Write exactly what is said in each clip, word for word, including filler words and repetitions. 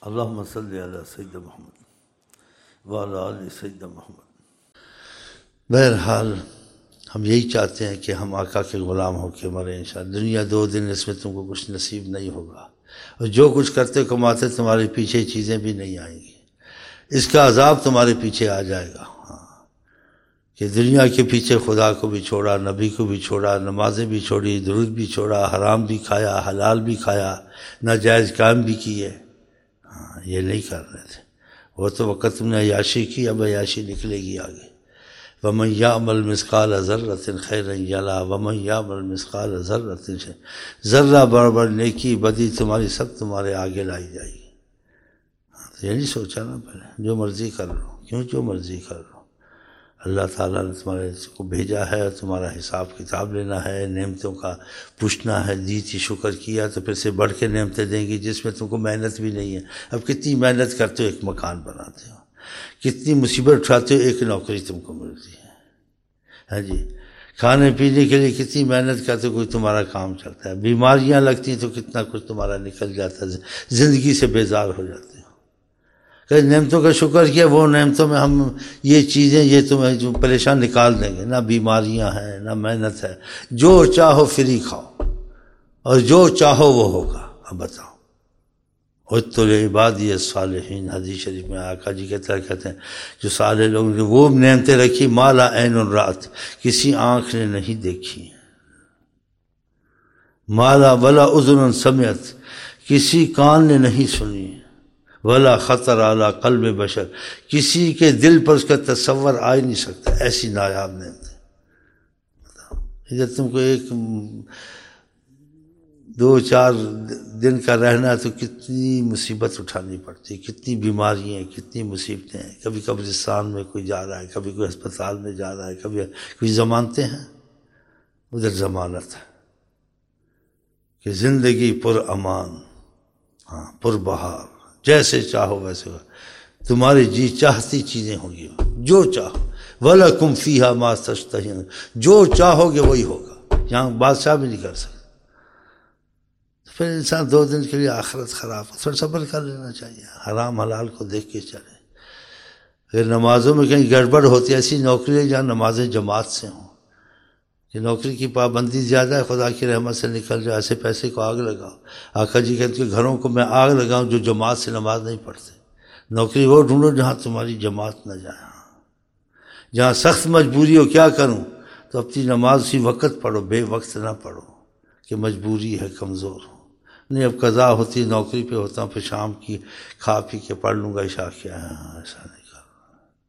اللہم صلی علی سیدنا محمد وعلی آل سیدنا محمد۔ بہرحال ہم یہی چاہتے ہیں کہ ہم آقا کے غلام ہو کے مریں انشاءاللہ۔ دنیا دو دن اس میں تم کو کچھ نصیب نہیں ہوگا، اور جو کچھ کرتے کماتے تمہارے پیچھے چیزیں بھی نہیں آئیں گی، اس کا عذاب تمہارے پیچھے آ جائے گا۔ ہاں کہ دنیا کے پیچھے خدا کو بھی چھوڑا، نبی کو بھی چھوڑا، نمازیں بھی چھوڑی، درود بھی چھوڑا، حرام بھی کھایا، حلال بھی کھایا، ناجائز کام بھی کیے۔ ہاں یہ نہیں کر رہے تھے وہ تو وقت تم نے عیاشی کی، اب عیاشی نکلے گی آگے۔ وَمَن يَعْمَلْ مِثْقَالَ ذَرَّةٍ خَيْرًا يَرَهُ وَمَن يَعْمَلْ مِثْقَالَ ذَرَّةٍ شَرًّا، ذرہ برابر نیکی بدی تمہاری سب تمہارے آگے لائی جائے گی۔ یہ نہیں سوچا نا پہلے جو مرضی کر لو، کیوں جو مرضی کر لو، اللہ تعالیٰ نے تمہارے کو بھیجا ہے، تمہارا حساب کتاب لینا ہے، نعمتوں کا پوچھنا ہے، دی تھی شکر کیا تو پھر سے بڑھ کے نعمتیں دیں گی جس میں تم کو محنت بھی نہیں ہے۔ اب کتنی محنت کرتے ہو، ایک مکان بناتے ہو، کتنی مصیبت اٹھاتے ہو، ایک نوکری تم کو ملتی ہے۔ ہاں جی، کھانے پینے کے لیے کتنی محنت کرتے ہو، کوئی تمہارا کام چلتا ہے، بیماریاں لگتی ہیں تو کتنا کچھ تمہارا نکل جاتا ہے، زندگی سے بیزار ہو جاتے ہو۔ کہ نعمتوں کا شکر کیا، وہ نعمتوں میں ہم یہ چیزیں یہ تمہیں جو پریشان نکال دیں گے، نہ بیماریاں ہیں نہ محنت ہے، جو چاہو فری کھاؤ اور جو چاہو وہ ہوگا۔ اب بتاؤ، اُتُّ لِعِبَادِیَ الصَّالِحِینَ، حدیث شریف میں آقا جی کے طرح کہتے ہیں جو صالح لوگوں نے وہ نعمتیں رکھی مَا لَا عَیْنٌ رَأَتْ، کسی آنکھ نے نہیں دیکھی، مَا لَا وَلَا أُذُنٌ سَمِعَتْ، کسی کان نے نہیں سنی، ولا خطر اعلیٰ قلب بشر، کسی کے دل پر اس کا تصور آ ہی نہیں سکتا، ایسی نایاب نعمت ہے۔ ادھر تم کو ایک دو چار دن کا رہنا ہے تو کتنی مصیبت اٹھانی پڑتی، کتنی بیماریاں، کتنی مصیبتیں ہیں، کبھی قبرستان میں کوئی جا رہا ہے، کبھی کوئی ہسپتال میں جا رہا ہے، کبھی کوئی ضمانتیں ہیں، ادھر ضمانت ہے کہ زندگی پر امان، ہاں پر بہار، جیسے چاہو ویسے ہو، تمہاری جی چاہتی چیزیں ہوں گی، جو چاہو، وَلَكُمْ فِيهَا مَا تَشْتَهُونَ، جو چاہو گے وہی ہوگا، یہاں بادشاہ بھی نہیں کر سکتا۔ پھر انسان دو دن کے لیے آخرت خراب، تھوڑا صبر کر لینا چاہیے، حرام حلال کو دیکھ کے چلے۔ پھر نمازوں میں کہیں گڑبڑ ہوتی ہے، ایسی نوکری ہے جہاں نمازیں جماعت سے ہوں، کہ نوکری کی پابندی زیادہ ہے، خدا کی رحمت سے نکل جائے، ایسے پیسے کو آگ لگاؤ۔ آقا جی کہتے ہیں کہ گھروں کو میں آگ لگاؤں جو جماعت سے نماز نہیں پڑھتے۔ نوکری وہ ڈھونڈو جہاں تمہاری جماعت نہ جائے، جہاں سخت مجبوری ہو کیا کروں تو اپنی نماز اسی وقت پڑھو، بے وقت نہ پڑھو کہ مجبوری ہے، کمزور ہو۔ نہیں اب قضا ہوتی، نوکری پہ ہوتا ہوں، پھر شام کی کھا پی کے پڑھ لوں گا عشاء کیا ہے، ایسا نہیں کرنا۔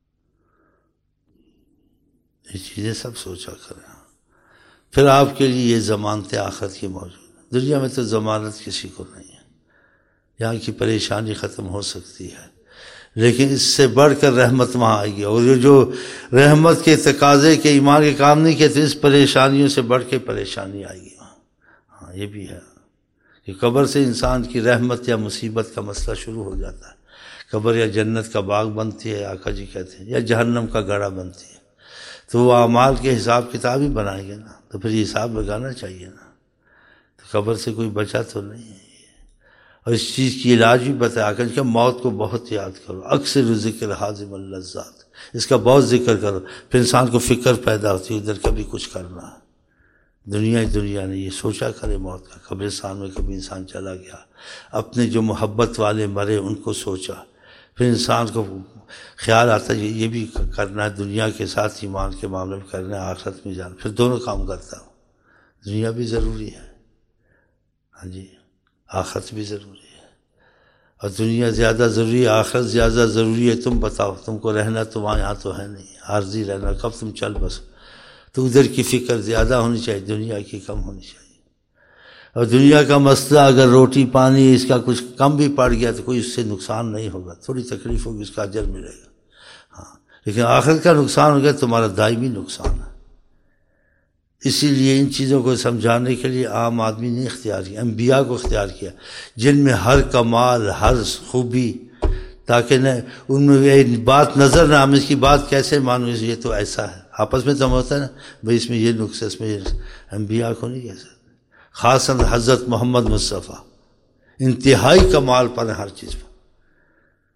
یہ چیزیں سب سوچا کریں۔ پھر آپ کے لیے یہ ضمانتیں آخرت کی موجود ہیں، دنیا میں تو ضمانت کسی کو نہیں ہے، یہاں کی پریشانی ختم ہو سکتی ہے لیکن اس سے بڑھ کر رحمت وہاں آئے گی، اور یہ جو رحمت کے تقاضے کے ایمان کے کام نہیں کہتے، اس پریشانیوں سے بڑھ کے پریشانی آئے گی وہاں۔ ہاں یہ بھی ہے کہ قبر سے انسان کی رحمت یا مصیبت کا مسئلہ شروع ہو جاتا ہے۔ قبر یا جنت کا باغ بنتی ہے آقا جی کہتے ہیں، یا جہنم کا گڑھا بنتی ہے، تو وہ اعمال کے حساب کتاب ہی بنائیں گے نا، تو پھر یہ حساب لگانا چاہیے نا۔ تو قبر سے کوئی بچا تو نہیں ہے، اور اس چیز کی علاج بھی بتایا کہ موت کو بہت یاد کرو، اکثر ذکر حازم اللذات، اس کا بہت ذکر کرو، پھر انسان کو فکر پیدا ہوتی ہے ادھر کبھی کچھ کرنا ہے۔ دنیا ہی دنیا نے یہ سوچا کرے موت کا، قبرستان میں کبھی انسان چلا گیا، اپنے جو محبت والے مرے ان کو سوچا، پھر انسان کو خیال آتا ہے یہ بھی کرنا ہے، دنیا کے ساتھ ایمان کے معاملے میں کرنا ہے، آخرت میں جانا، پھر دونوں کام کرتا ہوں۔ دنیا بھی ضروری ہے، ہاں جی، آخرت بھی ضروری ہے، اور دنیا زیادہ ضروری ہے، آخرت زیادہ ضروری ہے۔ تم بتاؤ، تم کو رہنا تو وہاں یہاں تو ہے نہیں، عارضی رہنا، کب تم چل بسو، تو ادھر کی فکر زیادہ ہونی چاہیے، دنیا کی کم ہونی چاہیے۔ اور دنیا کا مسئلہ اگر روٹی پانی اس کا کچھ کم بھی پڑ گیا تو کوئی اس سے نقصان نہیں ہوگا، تھوڑی تکلیف ہوگی، اس کا اجر ملے گا، ہاں، لیکن آخرت کا نقصان ہو گیا تمہارا دائمی نقصان ہے۔ اسی لیے ان چیزوں کو سمجھانے کے لیے عام آدمی نے اختیار کیا، انبیاء کو اختیار کیا، جن میں ہر کمال، ہر خوبی، تاکہ نہ ان میں یہ بات نظر نہ آئے، اس کی بات کیسے مانو، یہ تو ایسا ہے، آپس میں تو ہوتا ہے نا بھائی اس میں یہ نقص ہے، اس میں یہ نقص، انبیاء کو نہیں کہہ سکتے۔ خاصاً حضرت محمد مصطفیٰ انتہائی کمال پر ہر چیز پر،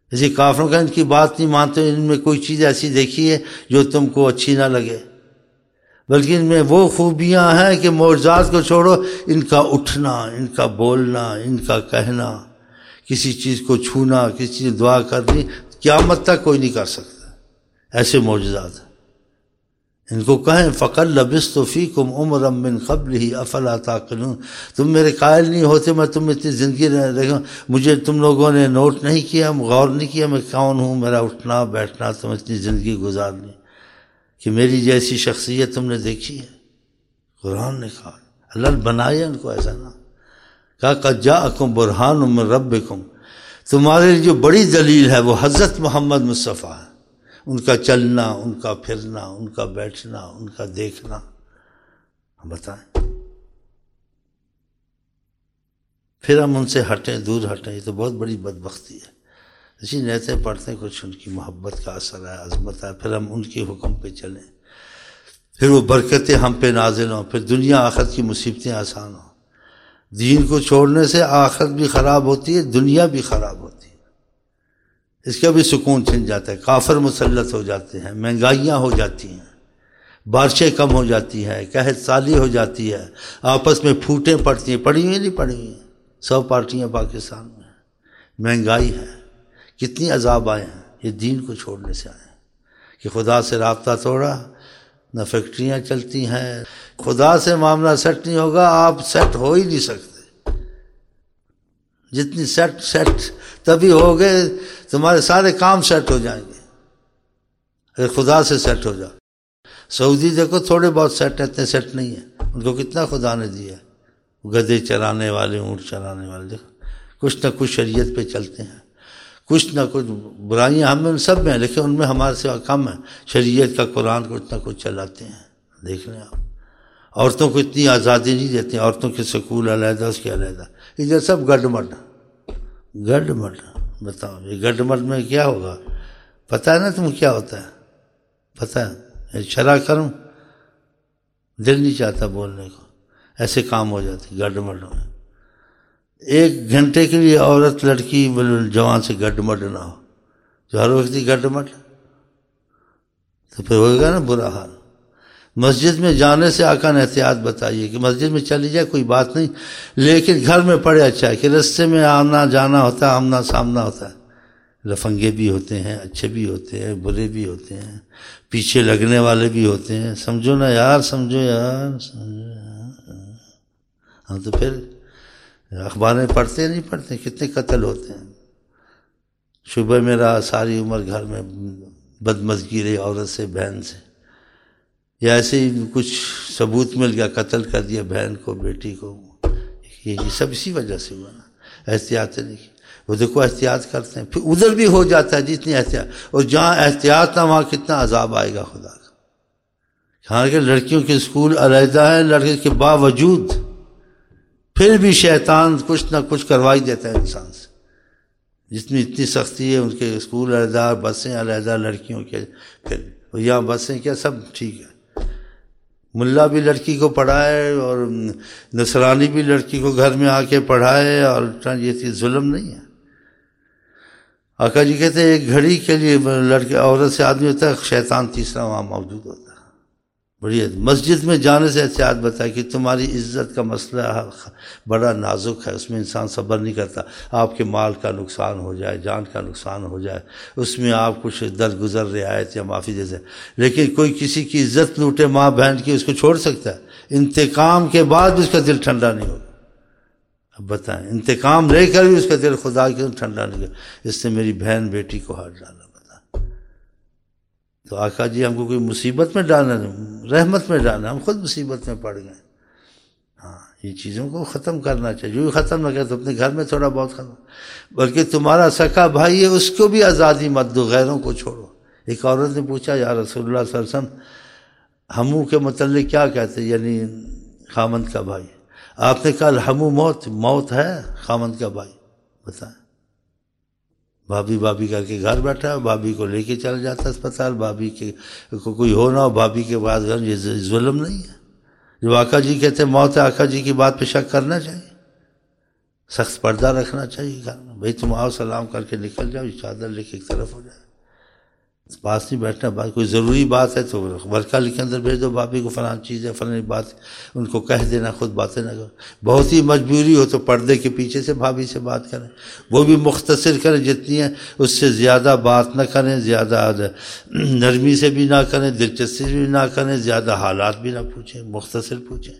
اسی کافروں کا ان کی بات نہیں مانتے، ان میں کوئی چیز ایسی دیکھی ہے جو تم کو اچھی نہ لگے، بلکہ ان میں وہ خوبیاں ہیں کہ معجزات کو چھوڑو، ان کا اٹھنا، ان کا بولنا، ان کا کہنا، کسی چیز کو چھونا، کسی چیز دعا کرنی، قیامت تک کوئی نہیں کر سکتا، ایسے معجزات ہیں۔ ان کو کہیں فَقَدْ لَبِثْتُ فِيكُمْ عُمْرًا مِّن قَبْلِهِ أَفَلَا تَعْقِلُونَ، تم میرے قائل نہیں ہوتے میں تم اتنی زندگی رہا، مجھے تم لوگوں نے نوٹ نہیں کیا، غور نہیں کیا میں کون ہوں، میرا اٹھنا بیٹھنا، تم اتنی زندگی گزارنی کہ میری جیسی شخصیت تم نے دیکھی ہے؟ قرآن نے کہا، اللہ نے بنایا ان کو ایسا نہ کہا قَدْ جَاءَكُمْ بُرْهَانٌ مِّن رَبِّكُمْ، تمہارے لیے جو بڑی دلیل ہے وہ حضرت محمد مصطفیٰ ہے، ان کا چلنا، ان کا پھرنا، ان کا بیٹھنا، ان کا دیکھنا، ہم بتائیں۔ پھر ہم ان سے ہٹیں، دور ہٹیں، یہ تو بہت بڑی بدبختی ہے۔ اسی نیتیں پڑھتے ہیں، کچھ ان کی محبت کا اثر ہے، عظمت ہے، پھر ہم ان کے حکم پہ چلیں، پھر وہ برکتیں ہم پہ نازل ہوں، پھر دنیا آخرت کی مصیبتیں آسان ہوں۔ دین کو چھوڑنے سے آخرت بھی خراب ہوتی ہے، دنیا بھی خراب ہوتی ہے، اس کا بھی سکون چھن جاتا ہے، کافر مسلط ہو جاتے ہیں، مہنگائیاں ہو جاتی ہیں، بارشیں کم ہو جاتی ہیں، قحط سالی ہو جاتی ہے، آپس میں پھوٹیں پڑتی ہیں، پڑی ہوئی نہیں پڑی ہوئی ہیں، سو پارٹیاں پاکستان میں ہیں، مہنگائی ہے، کتنی عذاب آئے ہیں، یہ دین کو چھوڑنے سے آئے ہیں کہ خدا سے رابطہ توڑا، نہ فیکٹریاں چلتی ہیں، خدا سے معاملہ سیٹ نہیں ہوگا، آپ سیٹ ہو ہی نہیں سکتے، جتنی سیٹ سیٹ تبھی ہوگے تمہارے سارے کام سیٹ ہو جائیں گے اگر خدا سے سیٹ ہو جاؤ۔ سعودی دیکھو تھوڑے بہت سیٹ ہیں، اتنے سیٹ نہیں ہیں، ان کو کتنا خدا نے دیا ہے، گدھے چرانے والے، اونٹ چرانے والے، دیکھو کچھ نہ کچھ شریعت پہ چلتے ہیں، کچھ نہ کچھ برائیاں ہم میں ان سب میں ہیں، لیکن ان میں ہمارے سے کم ہے، شریعت کا قرآن کچھ نہ کچھ چلاتے ہیں۔ دیکھ لیں آپ، عورتوں کو اتنی آزادی نہیں دیتے، عورتوں کے سکول علیحدہ، اس کے علیحدہ، ادھر سب گڈ مڈ گڈ مڈ۔ بتاؤ یہ گڈ مڈ میں کیا ہوگا؟ پتہ ہے نا تم کیا ہوتا ہے؟ پتہ ہے؟ شرع کروں، دل نہیں چاہتا بولنے کو، ایسے کام ہو جاتے گڈ مڈ میں۔ ایک گھنٹے کے لیے عورت لڑکی جوان سے گڈ مڈ نہ ہو، جو ہر وقت ہی گڈ مڈ، تو پھر ہوگا نا برا حال۔ مسجد میں جانے سے آقا نے احتیاط بتائیے کہ مسجد میں چلی جائے کوئی بات نہیں، لیکن گھر میں پڑے اچھا ہے، کہ رستے میں آنا جانا ہوتا ہے، آمنا سامنا ہوتا ہے، لفنگے بھی ہوتے ہیں، اچھے بھی ہوتے ہیں، برے بھی ہوتے ہیں، پیچھے لگنے والے بھی ہوتے ہیں، سمجھو نا یار، سمجھو یار، سمجھو یار۔ ہاں تو پھر اخباریں پڑھتے نہیں پڑھتے، کتنے قتل ہوتے ہیں۔ شبہ میرا ساری عمر گھر میں بدمزگی رہی عورت سے، بہن سے، یا ایسے ہی کچھ ثبوت مل گیا، قتل کر دیا بہن کو، بیٹی کو، یہ سب اسی وجہ سے ہوا نا، احتیاط نہیں کی۔ وہ دیکھو احتیاط کرتے ہیں، پھر ادھر بھی ہو جاتا ہے جتنی احتیاط، اور جہاں احتیاط نہ وہاں کتنا عذاب آئے گا خدا کا۔ حالانکہ لڑکیوں کے اسکول علیحدہ ہے، لڑکے کے باوجود پھر بھی شیطان کچھ نہ کچھ کروائی دیتا ہے انسان سے، جتنی اتنی سختی ہے، ان کے اسکول علیحدہ، بسیں علیحدہ لڑکیوں کے، پھر یہاں بسیں کیا سب ٹھیک ہے، ملا بھی لڑکی کو پڑھائے اور نصرانی بھی لڑکی کو گھر میں آ کے پڑھائے، اور یہ چیز ظلم نہیں ہے۔ آقا جی کہتے ہیں ایک گھڑی کے لیے لڑکے عورت سے آدمی ہوتا ہے، شیطان تیسرا وہاں موجود ہوتا ہے۔ بڑی مسجد میں جانے سے احتیاط بتائے کہ تمہاری عزت کا مسئلہ بڑا نازک ہے، اس میں انسان صبر نہیں کرتا، آپ کے مال کا نقصان ہو جائے، جان کا نقصان ہو جائے، اس میں آپ کچھ درگزر رعایت یا معافی دے دیں، لیکن کوئی کسی کی عزت لوٹے ماں بہن کی، اس کو چھوڑ سکتا ہے؟ انتقام کے بعد بھی اس کا دل ٹھنڈا نہیں ہوگا۔ اب بتائیں، انتقام لے کر بھی اس کا دل خدا کے ٹھنڈا نہیں ہوگا، اس نے میری بہن بیٹی کو ہاتھ ڈالا۔ تو آقا جی ہم کو کوئی مصیبت میں ڈالنا نہیں، رحمت میں ڈالنا، ہم خود مصیبت میں پڑ گئے۔ ہاں یہ چیزوں کو ختم کرنا چاہیے، جو ختم نہ کرے تو اپنے گھر میں تھوڑا بہت ختم، بلکہ تمہارا سکا بھائی ہے اس کو بھی آزادی مت دو، غیروں کو چھوڑو۔ ایک عورت نے پوچھا یا رسول اللہ صلی اللہ علیہ وسلم ہمو کے متعلق کیا کہتے ہیں، یعنی خامند کا بھائی؟ آپ نے کہا الحمو موت، موت ہے خامند کا بھائی۔ بتائیں، بھابھی بھابھی کر کے گھر بیٹھا، بھابھی کو لے کے چلا جاتا اسپتال، بھابھی کے کو کوئی ہو نہ ہو، بھابھی کے بعد گھر، یہ ظلم نہیں ہے؟ جو آقا جی کہتے ہیں موت ہے، آقا جی کی بات پہ شک کرنا چاہیے؟ سخت پردہ رکھنا چاہیے گھر میں، بھائی تم آؤ سلام کر کے نکل جاؤ، چادر لے کے ایک طرف ہو جائے، پاس نہیں بیٹھنا، بات کوئی ضروری بات ہے تو ورقہ لکھ کے اندر بھیج دو بھابھی کو، فلاں چیز ہے فلاں بات، ان کو کہہ دینا، خود باتیں نہ کرو۔ بہت ہی مجبوری ہو تو پردے کے پیچھے سے بھابھی سے بات کریں، وہ بھی مختصر کریں جتنی ہے، اس سے زیادہ بات نہ کریں، زیادہ نرمی سے بھی نہ کریں، دلچسپی بھی نہ کریں، زیادہ حالات بھی نہ پوچھیں، مختصر پوچھیں۔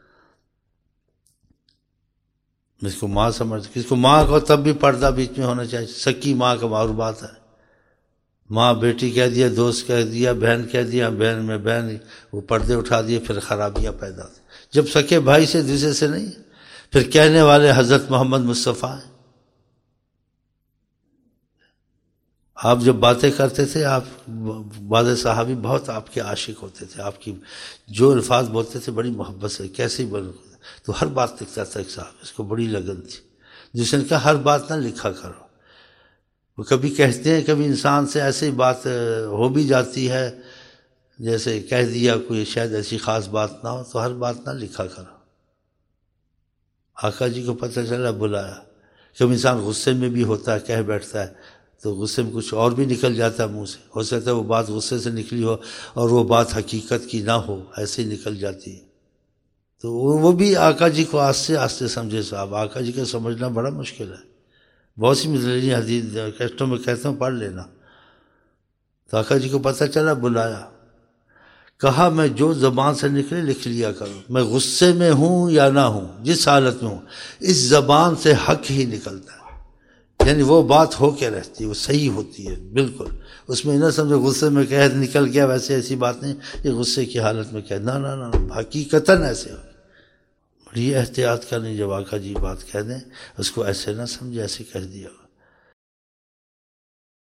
اس کو ماں سمجھ، کس کو ماں کو تب بھی پردہ بیچ میں ہونا چاہیے، سکی ماں کا اور بات ہے، ماں بیٹی کہہ دیا، دوست کہہ دیا، بہن کہہ دیا، بہن میں بہن، وہ پردے اٹھا دیے، پھر خرابیاں پیدا ہوتی، جب سکے بھائی سے دوسرے سے نہیں، پھر کہنے والے حضرت محمد مصطفیٰ ہیں۔ آپ جب باتیں کرتے تھے، آپ بعض صحابی بہت آپ کے عاشق ہوتے تھے، آپ کی جو الفاظ بولتے تھے بڑی محبت سے، کیسے بول، تو ہر بات لکھتا تھا ایک صاحب، اس کو بڑی لگن تھی، جس نے کہا ہر بات نہ لکھا کرو، وہ کبھی کہتے ہیں کبھی انسان سے ایسی بات ہو بھی جاتی ہے، جیسے کہہ دیا کوئی شاید ایسی خاص بات نہ ہو، تو ہر بات نہ لکھا کرو۔ آقا جی کو پتہ چلا، بلایا، کبھی انسان غصے میں بھی ہوتا ہے، کہہ بیٹھتا ہے تو غصے میں کچھ اور بھی نکل جاتا ہے منہ سے، ہو سکتا ہے وہ بات غصے سے نکلی ہو اور وہ بات حقیقت کی نہ ہو، ایسے ہی نکل جاتی ہے، تو وہ بھی آقا جی کو آستے آستے سمجھے صاحب، آقا جی کو سمجھنا بڑا مشکل ہے، بہت سی مثالی حدیث کیسٹوں میں کہتا ہوں پڑھ لینا۔ تو آقا جی کو پتہ چلا، بلایا، کہا میں جو زبان سے نکلے لکھ لیا کروں، میں غصے میں ہوں یا نہ ہوں، جس حالت میں ہوں، اس زبان سے حق ہی نکلتا ہے، یعنی وہ بات ہو کے رہتی ہے، وہ صحیح ہوتی ہے بالکل، اس میں نہ سمجھو غصے میں کہہ نکل گیا، ویسے ایسی بات نہیں، یہ غصے کی حالت میں کہہ، نہ نہ نہ، حقیقتاً ایسے ہو۔ بڑی احتیاط کرنی، جب آقا جی بات کہہ دیں اس کو ایسے نہ سمجھے، ایسے کہہ دیا۔